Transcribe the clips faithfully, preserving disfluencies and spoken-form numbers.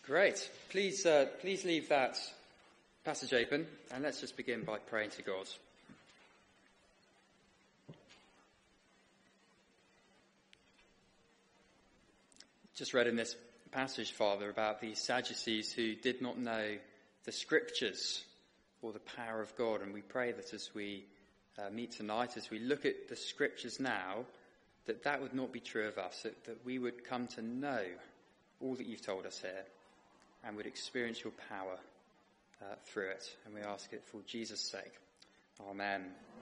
Great. Please, uh, please leave that passage open, and let's just begin by praying to God. Just read in this passage, Father, about the Sadducees who did not know the Scriptures or the power of God, and we pray that as we uh, meet tonight, as we look at the Scriptures now, that that would not be true of us, that, that we would come to know all that you've told us here, and would experience your power uh, through it. And we ask it for Jesus' sake. Amen.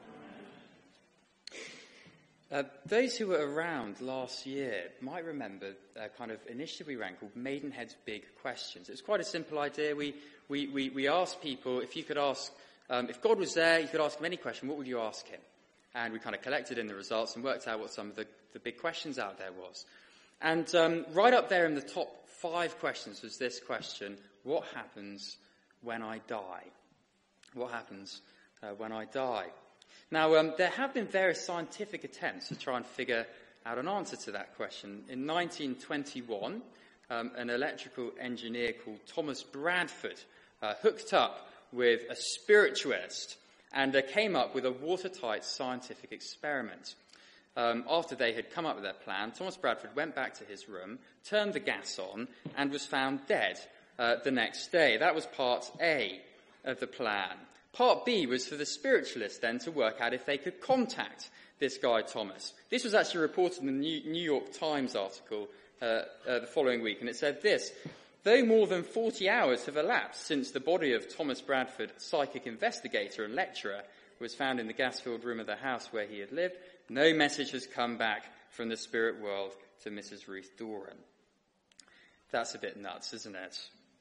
Uh, those who were around last year might remember a kind of initiative we ran called Maidenhead's Big Questions. It was quite a simple idea. We we we, we asked people, if you could ask, um, if God was there, you could ask him any question, what would you ask him? And we kind of collected in the results and worked out what some of the, the big questions out there was. And um, right up there in the top five questions was this question: what happens when I die? What happens uh, when I die? Now, um, there have been various scientific attempts to try and figure out an answer to that question. In nineteen twenty-one, um, an electrical engineer called Thomas Bradford uh, hooked up with a spiritualist and uh, came up with a watertight scientific experiment. Um, after they had come up with their plan, Thomas Bradford went back to his room, turned the gas on, and was found dead uh, the next day. That was part A of the plan. Part B was for the spiritualists then to work out if they could contact this guy Thomas. This was actually reported in the New York Times article uh, uh, the following week, and it said this: though more than forty hours have elapsed since the body of Thomas Bradford, psychic investigator and lecturer, was found in the gas-filled room of the house where he had lived, no message has come back from the spirit world to Missus Ruth Doran. That's a bit nuts, isn't it?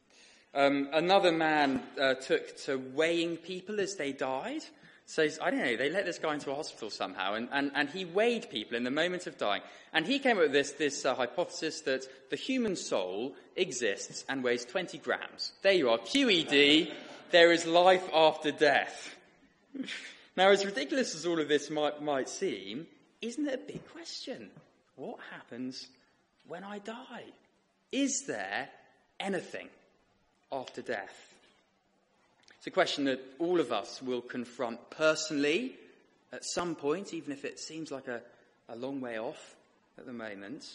Um, another man uh, took to weighing people as they died. So, I don't know, they let this guy into a hospital somehow, and, and, and he weighed people in the moment of dying. And he came up with this, this uh, hypothesis that the human soul exists and weighs twenty grams. There you are, Q E D, there is life after death. Now, as ridiculous as all of this might, might seem, isn't it a big question? What happens when I die? Is there anything after death? It's a question that all of us will confront personally at some point, even if it seems like a, a long way off at the moment.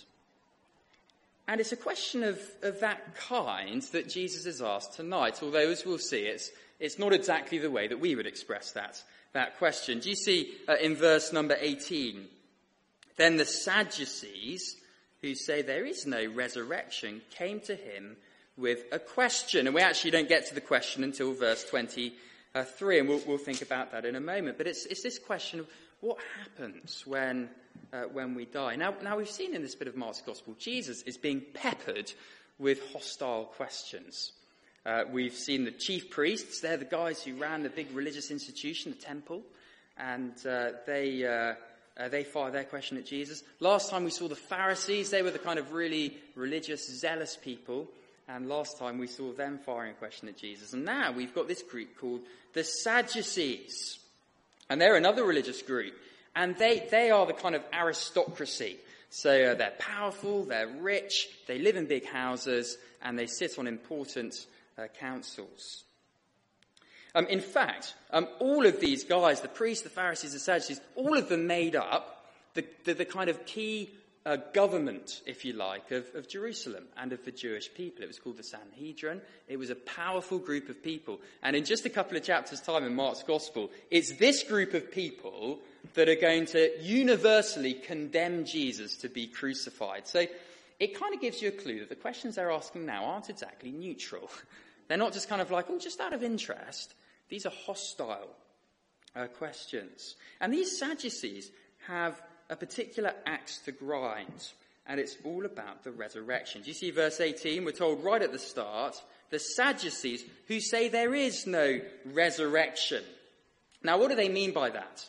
And it's a question of, of that kind that Jesus has asked tonight, although, as we'll see, it's, it's not exactly the way that we would express that, that question. Do you see uh, in verse number eighteen, then the Sadducees, who say there is no resurrection, came to him with a question. And we actually don't get to the question until verse twenty-three, and we'll, we'll think about that in a moment. But it's, it's this question of what happens when uh, when we die. Now, now, we've seen in this bit of Mark's Gospel, Jesus is being peppered with hostile questions. Uh, we've seen the chief priests, they're the guys who ran the big religious institution, the temple, and uh, they... Uh, Uh, they fire their question at Jesus. Last time we saw the Pharisees, they were the kind of really religious, zealous people. And last time we saw them firing a question at Jesus. And now we've got this group called the Sadducees. And they're another religious group. And they, they are the kind of aristocracy. So uh, they're powerful, they're rich, they live in big houses, and they sit on important uh, councils. Um, in fact, um, all of these guys, the priests, the Pharisees, the Sadducees, all of them made up the, the, the kind of key uh, government, if you like, of, of Jerusalem and of the Jewish people. It was called the Sanhedrin. It was a powerful group of people. And in just a couple of chapters' time in Mark's Gospel, it's this group of people that are going to universally condemn Jesus to be crucified. So it kind of gives you a clue that the questions they're asking now aren't exactly neutral. They're not just kind of like, oh, just out of interest. These are hostile uh, questions. And these Sadducees have a particular axe to grind, and it's all about the resurrection. Do you see verse eighteen? We're told right at the start, the Sadducees who say there is no resurrection. Now, what do they mean by that?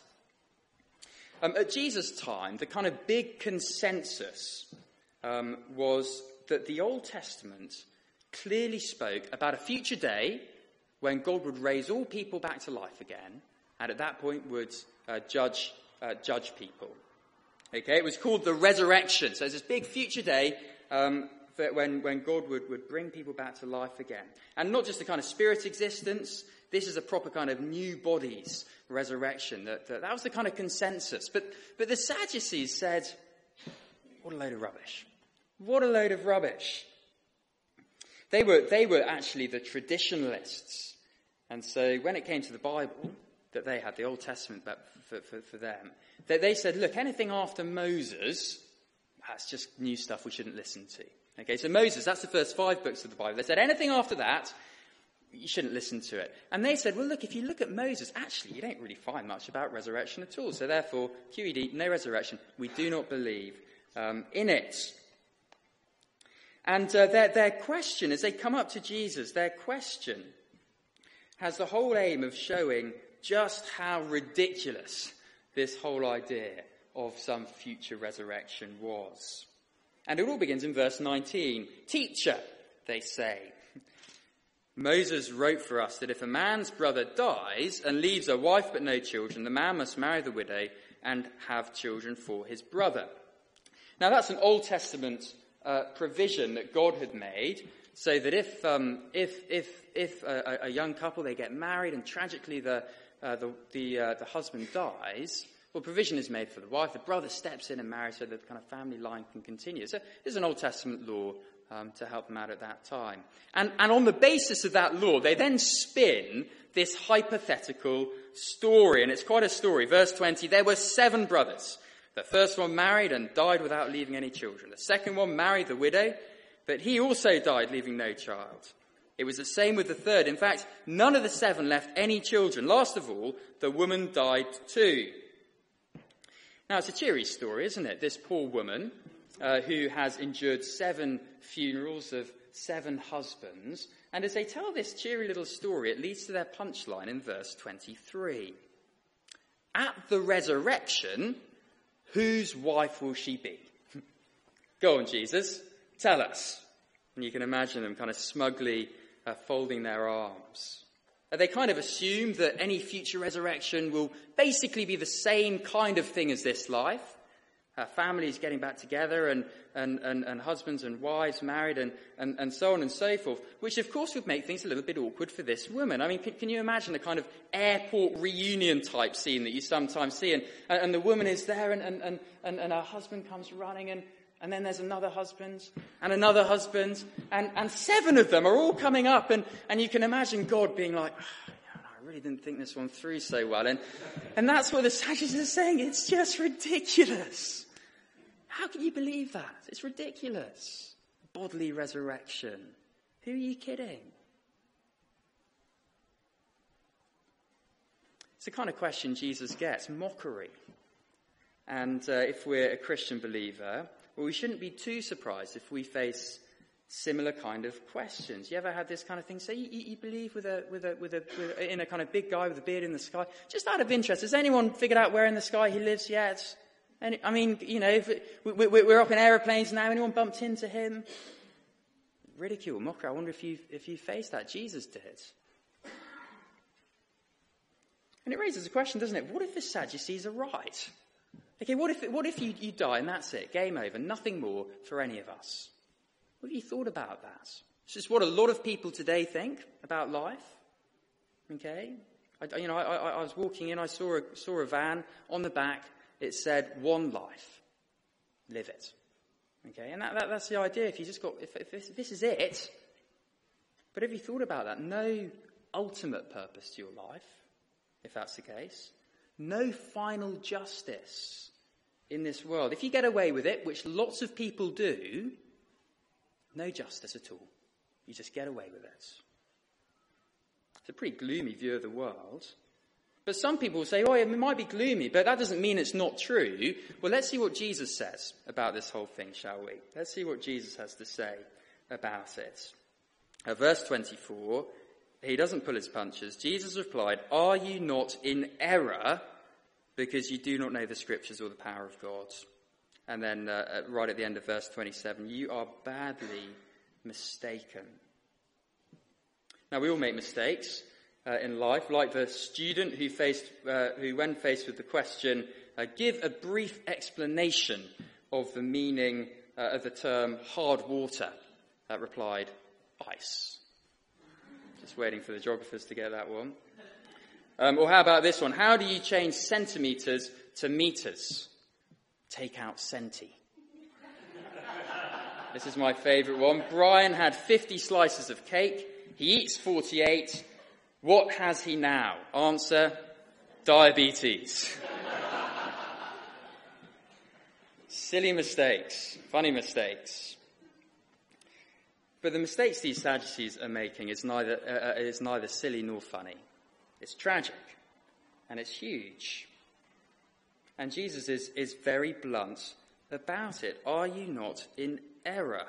Um, at Jesus' time, the kind of big consensus um, was that the Old Testament clearly spoke about a future day when God would raise all people back to life again, and at that point would uh, judge uh, judge people. Okay, it was called the resurrection. So there's this big future day um, that when, when God would, would bring people back to life again. And not just a kind of spirit existence, this is a proper kind of new bodies resurrection. That, that, that was the kind of consensus. But, but the Sadducees said, what a load of rubbish. What a load of rubbish. They were, they were actually the traditionalists. And so when it came to the Bible that they had, the Old Testament for, for, for them, they, they said, look, anything after Moses, that's just new stuff we shouldn't listen to. Okay, so Moses, that's the first five books of the Bible. They said anything after that, you shouldn't listen to it. And they said, well, look, if you look at Moses, actually, you don't really find much about resurrection at all. So therefore, Q E D, no resurrection. We do not believe um, in it. And uh, their, their question, as they come up to Jesus, their question has the whole aim of showing just how ridiculous this whole idea of some future resurrection was. And it all begins in verse nineteen. Teacher, they say, Moses wrote for us that if a man's brother dies and leaves a wife but no children, the man must marry the widow and have children for his brother. Now that's an Old Testament uh, provision that God had made, so that if um, if if if a, a young couple, they get married and tragically the uh, the the, uh, the husband dies, well, provision is made for the wife. The brother steps in and marries so that the kind of family line can continue. So there's an Old Testament law um, to help them out at that time. And, and on the basis of that law, they then spin this hypothetical story. And it's quite a story. Verse twenty, there were seven brothers. The first one married and died without leaving any children. The second one married the widow, but he also died, leaving no child. It was the same with the third. In fact, none of the seven left any children. Last of all, the woman died too. Now, it's a cheery story, isn't it? This poor woman uh, who has endured seven funerals of seven husbands. And as they tell this cheery little story, it leads to their punchline in verse twenty-three. At the resurrection, whose wife will she be? Go on, Jesus, tell us. And you can imagine them kind of smugly uh, folding their arms. They kind of assume that any future resurrection will basically be the same kind of thing as this life. Uh, families getting back together and, and, and, and husbands and wives married and, and, and so on and so forth, which of course would make things a little bit awkward for this woman. I mean, can, can you imagine the kind of airport reunion type scene that you sometimes see? And, and the woman is there and, and, and, and her husband comes running and And then there's another husband, and another husband, and, and seven of them are all coming up, and, and you can imagine God being like, oh, I really didn't think this one through so well. And, and that's what the Sadducees are saying. It's just ridiculous. How can you believe that? It's ridiculous. Bodily resurrection. Who are you kidding? It's the kind of question Jesus gets, mockery. And uh, if we're a Christian believer, well, we shouldn't be too surprised if we face similar kind of questions. You ever had this kind of thing? Say you, you believe with a, with a, with a, with a, in a kind of big guy with a beard in the sky. Just out of interest, has anyone figured out where in the sky he lives yet? Any, I mean, you know, if it, we, we, we're up in aeroplanes now. Anyone bumped into him? Ridicule, mockery. I wonder if you if you faced that. Jesus did. And it raises a question, doesn't it? What if the Sadducees are right? Okay, what if what if you, you die and that's it, game over, nothing more for any of us? What have you thought about that? It's just what a lot of people today think about life. Okay, I, you know, I, I, I was walking in, I saw a, saw a van on the back. It said "One life, live it." Okay, and that, that, that's the idea. If you just got, if, if, this, if this is it, but have you thought about that? No ultimate purpose to your life, if that's the case. No final justice in this world. If you get away with it, which lots of people do, no justice at all. You just get away with it. It's a pretty gloomy view of the world. But some people say, oh, it might be gloomy, but that doesn't mean it's not true. Well, let's see what Jesus says about this whole thing, shall we? Let's see what Jesus has to say about it. Uh, verse twenty-four, he doesn't pull his punches. Jesus replied, are you not in error because you do not know the scriptures or the power of God? And then uh, right at the end of verse twenty-seven, you are badly mistaken. Now, we all make mistakes uh, in life, like the student who faced, uh, who when faced with the question, uh, give a brief explanation of the meaning uh, of the term hard water? Uh, replied, ice. Just waiting for the geographers to get that one. Um, or how about this one? How do you change centimetres to metres? Take out centi. This is my favourite one. Brian had fifty slices of cake. He eats forty-eight. What has he now? Answer, diabetes. Silly mistakes, funny mistakes. But the mistakes these Sadducees are making is neither, uh, is neither silly nor funny. It's tragic, and it's huge. And Jesus is, is very blunt about it. Are you not in error?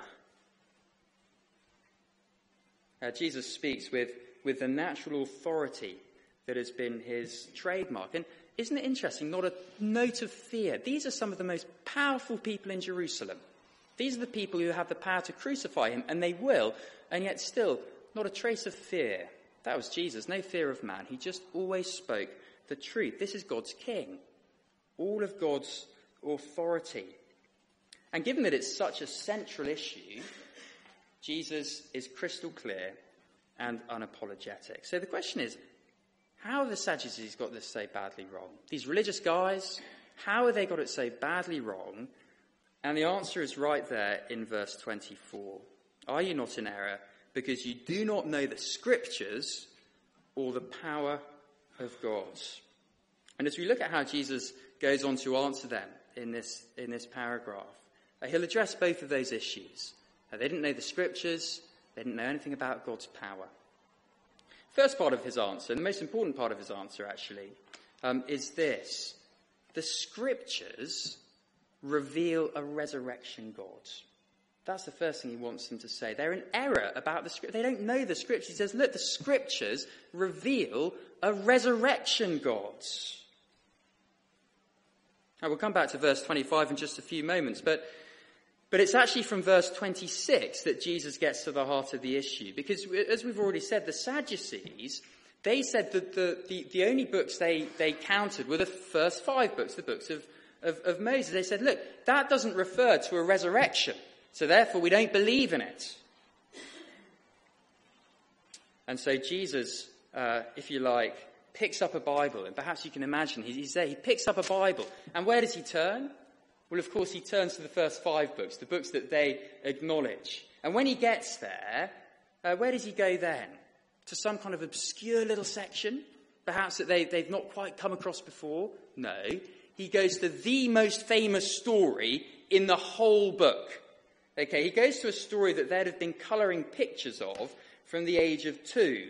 Uh, Jesus speaks with, with the natural authority that has been his trademark. And isn't it interesting? Not a note of fear. These are some of the most powerful people in Jerusalem. These are the people who have the power to crucify him, and they will, and yet still not a trace of fear. That was Jesus, no fear of man. He just always spoke the truth. This is God's king, all of God's authority. And given that it's such a central issue, Jesus is crystal clear and unapologetic. So the question is, how have the Sadducees got this so badly wrong? These religious guys, how have they got it so badly wrong? And the answer is right there in verse twenty-four. Are you not in error because you do not know the scriptures or the power of God? And as we look at how Jesus goes on to answer them in this, in this paragraph, uh, he'll address both of those issues. Uh, they didn't know the scriptures, they didn't know anything about God's power. First part of his answer, the most important part of his answer actually, um, is this. The scriptures reveal a resurrection God. That's the first thing he wants them to say. They're in error about the scripture. They don't know the scriptures. He says, look, the scriptures reveal a resurrection God. Now, we'll come back to verse twenty-five in just a few moments, but, but it's actually from verse twenty-six that Jesus gets to the heart of the issue. Because, as we've already said, the Sadducees, they said that the, the, the only books they, they counted were the first five books, the books of Of, of Moses. They said, look, that doesn't refer to a resurrection, so therefore we don't believe in it. And so Jesus, uh, if you like, picks up a Bible, and perhaps you can imagine, he's there, he picks up a Bible, and where does he turn? Well, of course, he turns to the first five books, the books that they acknowledge. And when he gets there, uh, where does he go then? To some kind of obscure little section, perhaps that they, they've not quite come across before? No. He goes to the most famous story in the whole book. Okay, he goes to a story that they'd have been colouring pictures of from the age of two.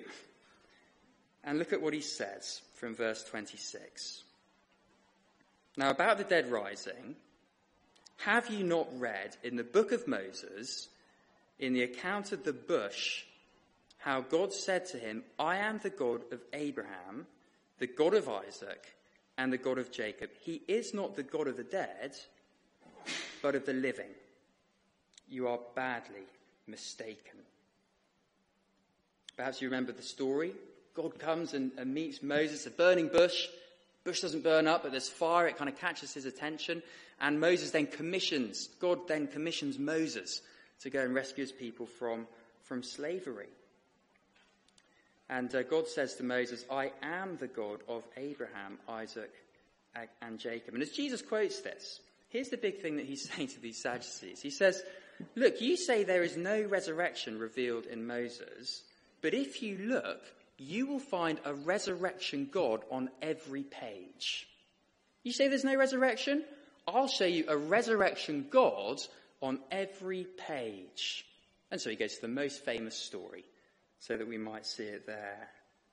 And look at what he says from verse twenty-six. Now, about the dead rising, have you not read in the book of Moses, in the account of the bush, how God said to him, I am the God of Abraham, the God of Isaac, and the God of Jacob. He is not the God of the dead, but of the living. You are badly mistaken. Perhaps you remember the story. God comes and, and meets Moses, a burning bush. Bush doesn't burn up, but there's fire. It kind of catches his attention. And Moses then commissions, God then commissions Moses to go and rescue his people from, from slavery. And uh, God says to Moses, I am the God of Abraham, Isaac, and Jacob. And as Jesus quotes this, here's the big thing that he's saying to these Sadducees. He says, look, you say there is no resurrection revealed in Moses, but if you look, you will find a resurrection God on every page. You say there's no resurrection? I'll show you a resurrection God on every page. And so he goes to the most famous story, so that we might see it there.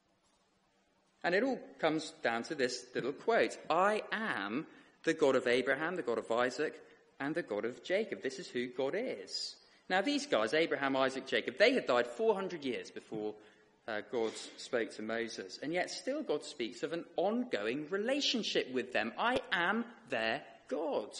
And it all comes down to this little quote. I am the God of Abraham, the God of Isaac, and the God of Jacob. This is who God is. Now these guys, Abraham, Isaac, Jacob, they had died four hundred years before uh, God spoke to Moses. And yet still God speaks of an ongoing relationship with them. I am their God.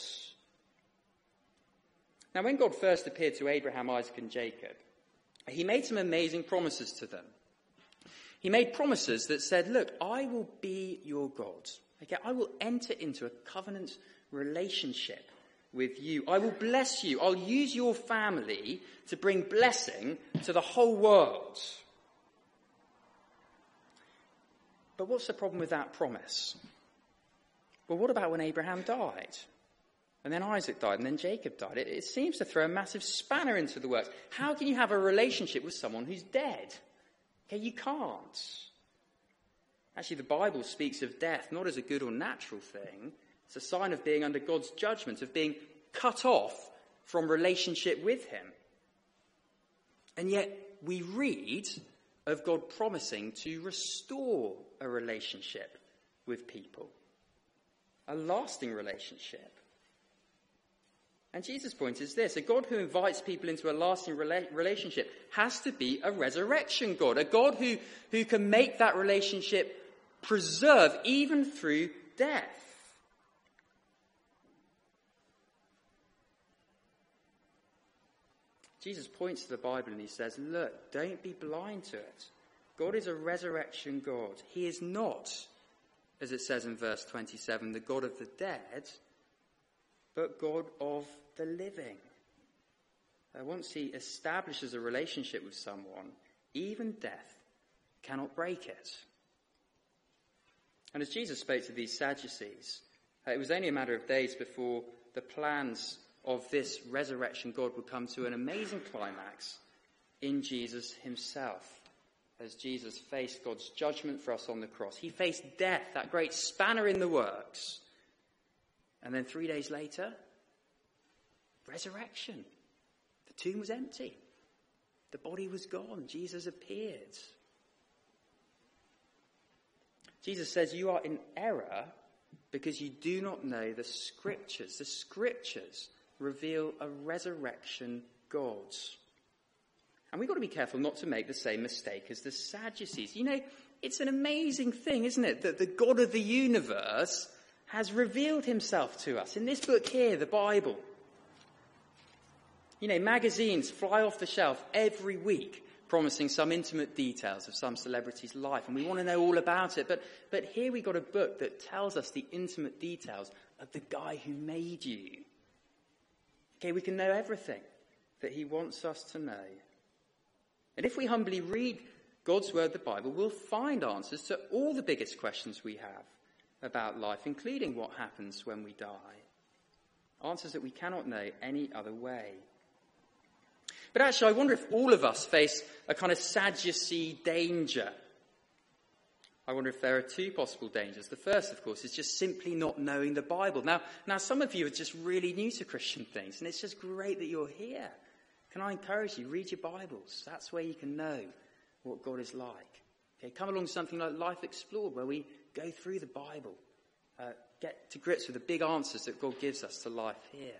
Now when God first appeared to Abraham, Isaac, and Jacob, he made some amazing promises to them. He made promises that said, look, I will be your God. Okay, I will enter into a covenant relationship with you. I will bless you. I'll use your family to bring blessing to the whole world. But what's the problem with that promise? Well, what about when Abraham died? And then Isaac died, and then Jacob died. It, it seems to throw a massive spanner into the works. How can you have a relationship with someone who's dead? Okay, you can't. Actually, the Bible speaks of death not as a good or natural thing. It's a sign of being under God's judgment, of being cut off from relationship with him. And yet we read of God promising to restore a relationship with people, a lasting relationship. And Jesus' point is this: a God who invites people into a lasting rela- relationship has to be a resurrection God, a God who, who can make that relationship preserve even through death. Jesus points to the Bible and he says, look, don't be blind to it. God is a resurrection God. He is not, as it says in verse twenty-seven, the God of the dead, but God of the living. Uh, once he establishes a relationship with someone, even death cannot break it. And as Jesus spoke to these Sadducees, uh, it was only a matter of days before the plans of this resurrection God would come to an amazing climax in Jesus himself. As Jesus faced God's judgment for us on the cross, he faced death, that great spanner in the works. And then three days later, resurrection. The tomb was empty. The body was gone. Jesus appeared. Jesus says you are in error because you do not know the scriptures. The scriptures reveal a resurrection God. And we've got to be careful not to make the same mistake as the Sadducees. You know, it's an amazing thing, isn't it, that the God of the universe has revealed himself to us in this book here, the Bible. You know, magazines fly off the shelf every week promising some intimate details of some celebrity's life, and we want to know all about it. But, but here we got a book that tells us the intimate details of the guy who made you. Okay, we can know everything that he wants us to know. And if we humbly read God's word, the Bible, we'll find answers to all the biggest questions we have about life, including what happens when we die. Answers that we cannot know any other way. But actually, I wonder if all of us face a kind of Sadducee danger. I wonder if there are two possible dangers. The first, of course, is just simply not knowing the Bible. Now, now some of you are just really new to Christian things, and it's just great that you're here. Can I encourage you, read your Bibles. That's where you can know what God is like. Okay, come along to something like Life Explored, where we go through the Bible, uh, get to grips with the big answers that God gives us to life here.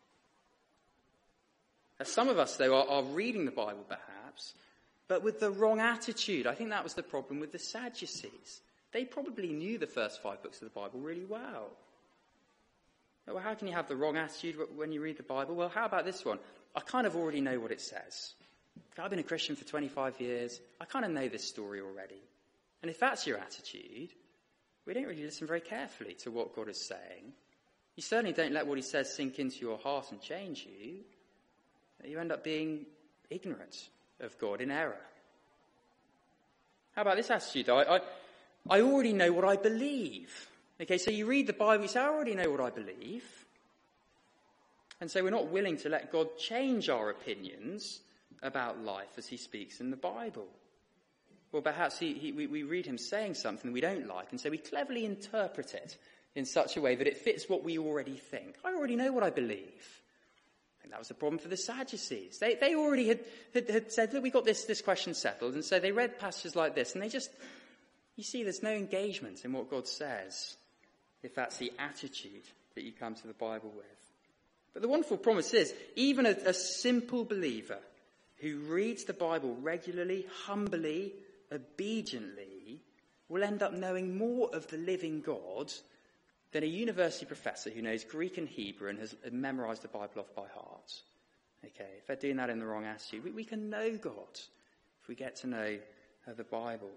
Now, some of us, though, are, are reading the Bible, perhaps, but with the wrong attitude. I think that was the problem with the Sadducees. They probably knew the first five books of the Bible really well. Well, how can you have the wrong attitude when you read the Bible? Well, how about this one? I kind of already know what it says. I've been a Christian for twenty-five years. I kind of know this story already. And if that's your attitude, we don't really listen very carefully to what God is saying. You certainly don't let what he says sink into your heart and change you. You end up being ignorant of God, in error. How about this attitude? I, I, I already know what I believe. Okay, so you read the Bible, you say, I already know what I believe. And so we're not willing to let God change our opinions about life as he speaks in the Bible. Or perhaps he, he, we, we read him saying something we don't like, and so we cleverly interpret it in such a way that it fits what we already think. I already know what I believe. And that was the problem for the Sadducees. They, they already had, had, had said, look, we got this, this question settled. And so they read passages like this, and they just, you see, there's no engagement in what God says, if that's the attitude that you come to the Bible with. But the wonderful promise is, even a, a simple believer who reads the Bible regularly, humbly, obediently, will end up knowing more of the living God than a university professor who knows Greek and Hebrew and has memorized the Bible off by heart. Okay, if they're doing that in the wrong attitude, we, we can know God if we get to know uh, the Bible.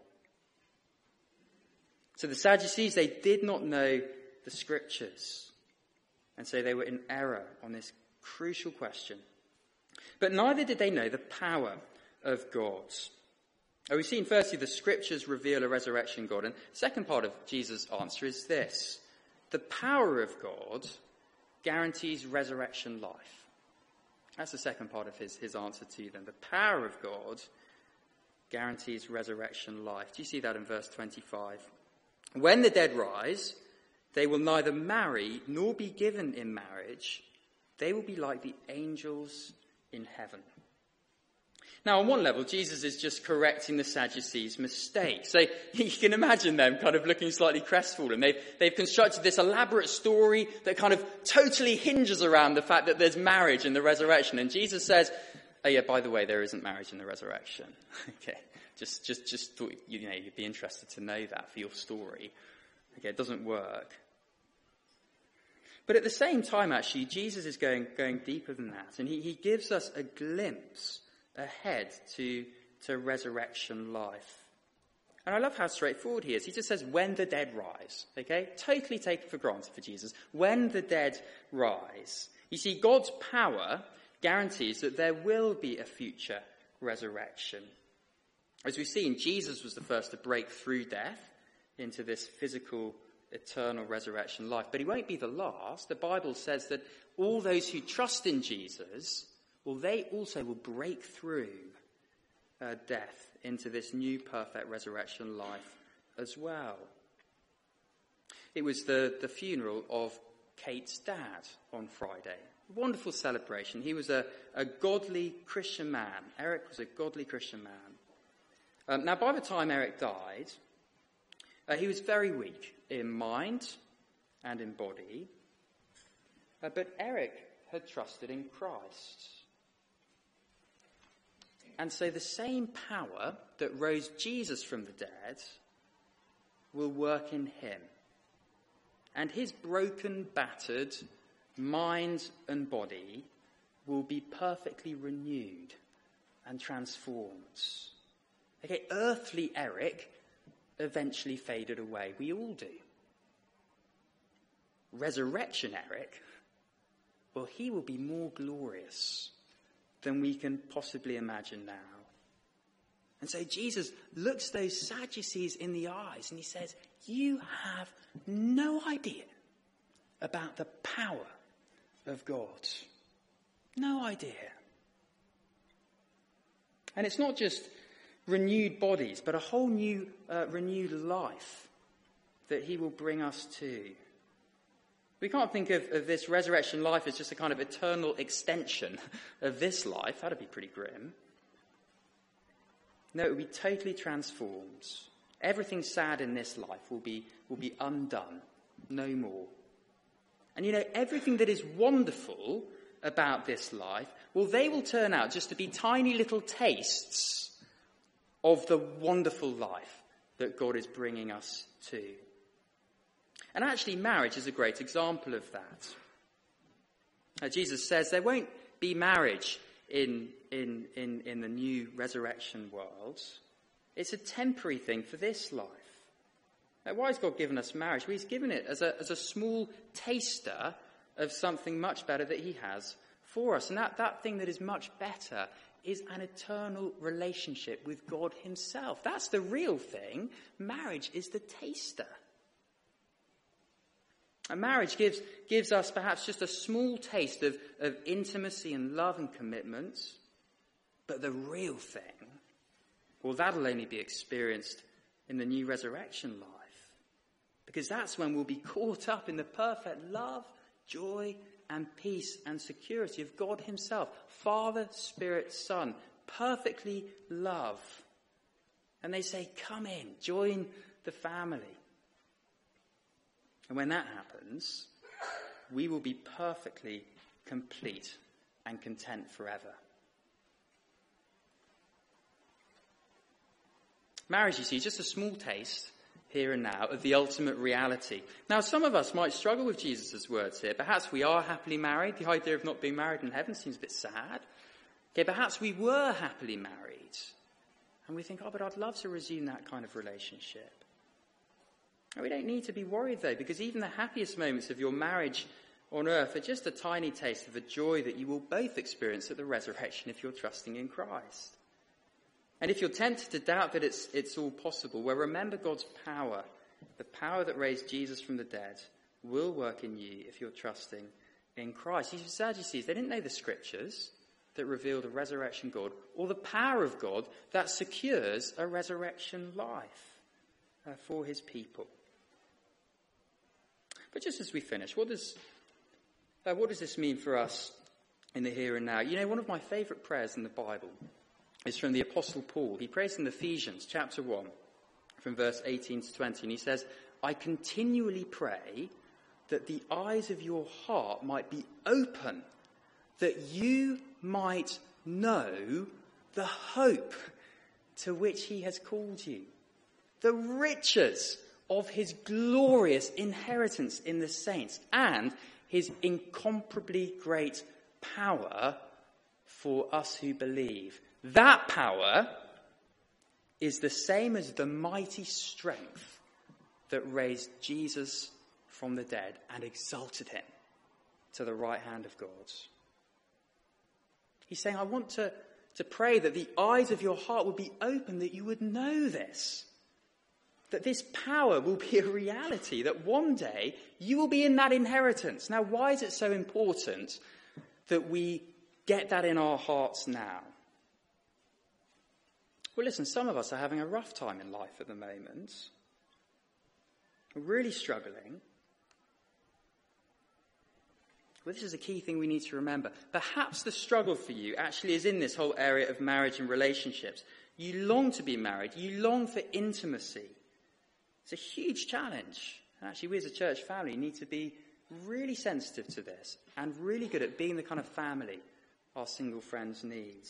So the Sadducees, they did not know the scriptures. And so they were in error on this crucial question. But neither did they know the power of God. Oh, we've seen firstly the scriptures reveal a resurrection God. And the second part of Jesus' answer is this. The power of God guarantees resurrection life. That's the second part of his, his answer to them. The power of God guarantees resurrection life. Do you see that in verse twenty-five? When the dead rise, they will neither marry nor be given in marriage. They will be like the angels in heaven. Now, on one level, Jesus is just correcting the Sadducees' mistake. So you can imagine them kind of looking slightly crestfallen. They've, they've constructed this elaborate story that kind of totally hinges around the fact that there's marriage in the resurrection. And Jesus says, oh yeah, by the way, there isn't marriage in the resurrection. Okay, just, just, just thought, you know, you'd be interested to know that for your story. Okay, it doesn't work. But at the same time, actually, Jesus is going, going deeper than that. And he, he gives us a glimpse ahead to, to resurrection life. And I love how straightforward he is. He just says, when the dead rise. Okay? Totally taken for granted for Jesus. When the dead rise. You see, God's power guarantees that there will be a future resurrection. As we've seen, Jesus was the first to break through death into this physical, eternal resurrection life. But he won't be the last. The Bible says that all those who trust in Jesus, well, they also will break through uh, death into this new perfect resurrection life as well. It was the, the funeral of Kate's dad on Friday. Wonderful celebration. He was a, a godly Christian man. Eric was a godly Christian man. Um, now, by the time Eric died, uh, he was very weak in mind and in body. Uh, but Eric had trusted in Christ. And so the same power that rose Jesus from the dead will work in him. And his broken, battered mind and body will be perfectly renewed and transformed. Okay, earthly Eric eventually faded away. We all do. Resurrection Eric, well, he will be more glorious than we can possibly imagine now. And so Jesus looks those Sadducees in the eyes and he says, you have no idea about the power of God. No idea. And it's not just renewed bodies, but a whole new uh, renewed life that he will bring us to. We can't think of, of this resurrection life as just a kind of eternal extension of this life. That'd be pretty grim. No, it will be totally transformed. Everything sad in this life will be, will be undone. No more. And you know, everything that is wonderful about this life, well, they will turn out just to be tiny little tastes of the wonderful life that God is bringing us to. And actually, marriage is a great example of that. Uh, Jesus says there won't be marriage in, in, in, in the new resurrection world. It's a temporary thing for this life. Now, why has God given us marriage? Well, he's given it as a, as a small taster of something much better that he has for us. And that, that thing that is much better is an eternal relationship with God himself. That's the real thing. Marriage is the taster. And marriage gives, gives us perhaps just a small taste of, of intimacy and love and commitment. But the real thing, well, that'll only be experienced in the new resurrection life. Because that's when we'll be caught up in the perfect love, joy, and peace and security of God himself. Father, Spirit, Son, perfectly love. And they say, come in, join the family. And when that happens, we will be perfectly complete and content forever. Marriage, you see, is just a small taste here and now of the ultimate reality. Now, some of us might struggle with Jesus' words here. Perhaps we are happily married. The idea of not being married in heaven seems a bit sad. Okay, perhaps we were happily married. And we think, oh, but I'd love to resume that kind of relationship. And we don't need to be worried, though, because even the happiest moments of your marriage on earth are just a tiny taste of the joy that you will both experience at the resurrection if you're trusting in Christ. And if you're tempted to doubt that it's, it's all possible, well, remember God's power. The power that raised Jesus from the dead will work in you if you're trusting in Christ. These Sadducees, they didn't know the scriptures that revealed a resurrection God or the power of God that secures a resurrection life uh, for his people. But just as we finish, what does uh, what does this mean for us in the here and now? You know, one of my favourite prayers in the Bible is from the Apostle Paul. He prays in Ephesians chapter one, from verse eighteen to twenty, and he says, "I continually pray that the eyes of your heart might be open, that you might know the hope to which he has called you, the riches of his glorious inheritance in the saints, and his incomparably great power for us who believe." That power is the same as the mighty strength that raised Jesus from the dead and exalted him to the right hand of God. He's saying, I want to, to pray that the eyes of your heart would be open, that you would know this, that this power will be a reality, that one day you will be in that inheritance. Now, why is it so important that we get that in our hearts now? Well, listen, some of us are having a rough time in life at the moment. We're really struggling. Well, this is a key thing we need to remember. Perhaps the struggle for you actually is in this whole area of marriage and relationships. You long to be married. You long for intimacy. It's a huge challenge. Actually, we as a church family need to be really sensitive to this and really good at being the kind of family our single friends need.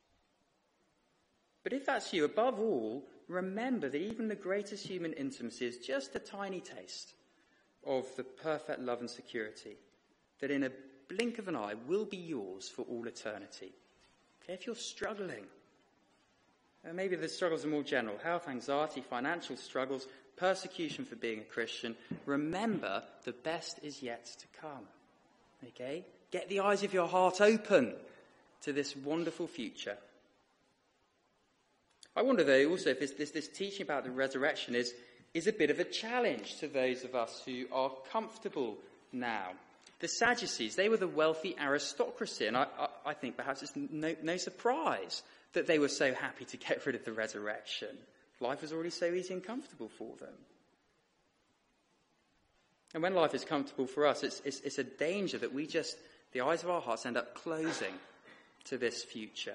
But if that's you, above all, remember that even the greatest human intimacy is just a tiny taste of the perfect love and security that in a blink of an eye will be yours for all eternity. Okay, if you're struggling, and maybe the struggles are more general, health, anxiety, financial struggles, persecution for being a Christian, remember the best is yet to come. Okay? Get the eyes of your heart open to this wonderful future. I wonder, though, also if this, this, this teaching about the resurrection is, is a bit of a challenge to those of us who are comfortable now. The Sadducees, they were the wealthy aristocracy, and I, I, I think perhaps it's no, no surprise that they were so happy to get rid of the resurrection. Life was already so easy and comfortable for them. And when life is comfortable for us, it's, it's, it's a danger that we just, the eyes of our hearts end up closing to this future.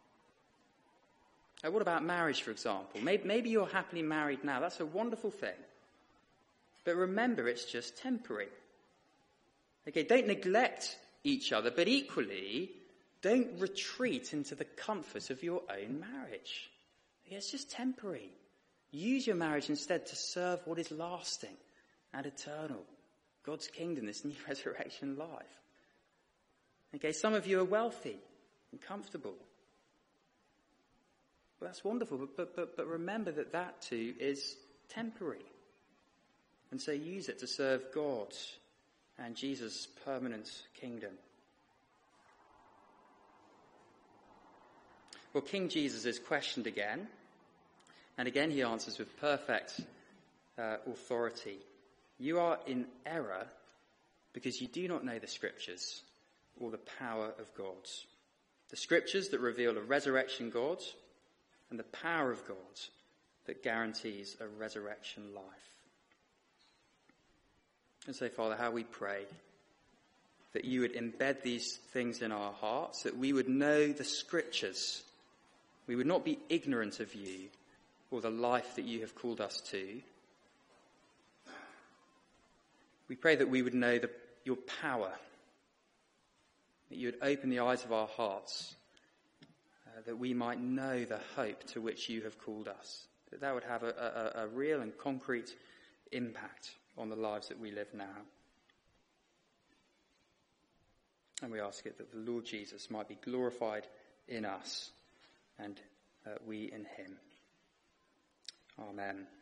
Now, what about marriage, for example? Maybe, maybe you're happily married now. That's a wonderful thing. But remember, it's just temporary. Okay, don't neglect each other, but equally, don't retreat into the comfort of your own marriage. Okay, it's just temporary. Use your marriage instead to serve what is lasting and eternal. God's kingdom, this new resurrection life. Okay, some of you are wealthy and comfortable. Well, that's wonderful, but, but, but, but remember that that too is temporary. And so use it to serve God and Jesus' permanent kingdom. Well, King Jesus is questioned again, and again he answers with perfect uh, authority. You are in error because you do not know the scriptures or the power of God. The scriptures that reveal a resurrection God and the power of God that guarantees a resurrection life. And so, Father, how we pray that you would embed these things in our hearts, that we would know the scriptures. We would not be ignorant of you or the life that you have called us to. We pray that we would know the, your power, that you would open the eyes of our hearts, uh, that we might know the hope to which you have called us, that that would have a, a, a real and concrete impact on the lives that we live now. And we ask it that the Lord Jesus might be glorified in us and uh, we in him. Amen.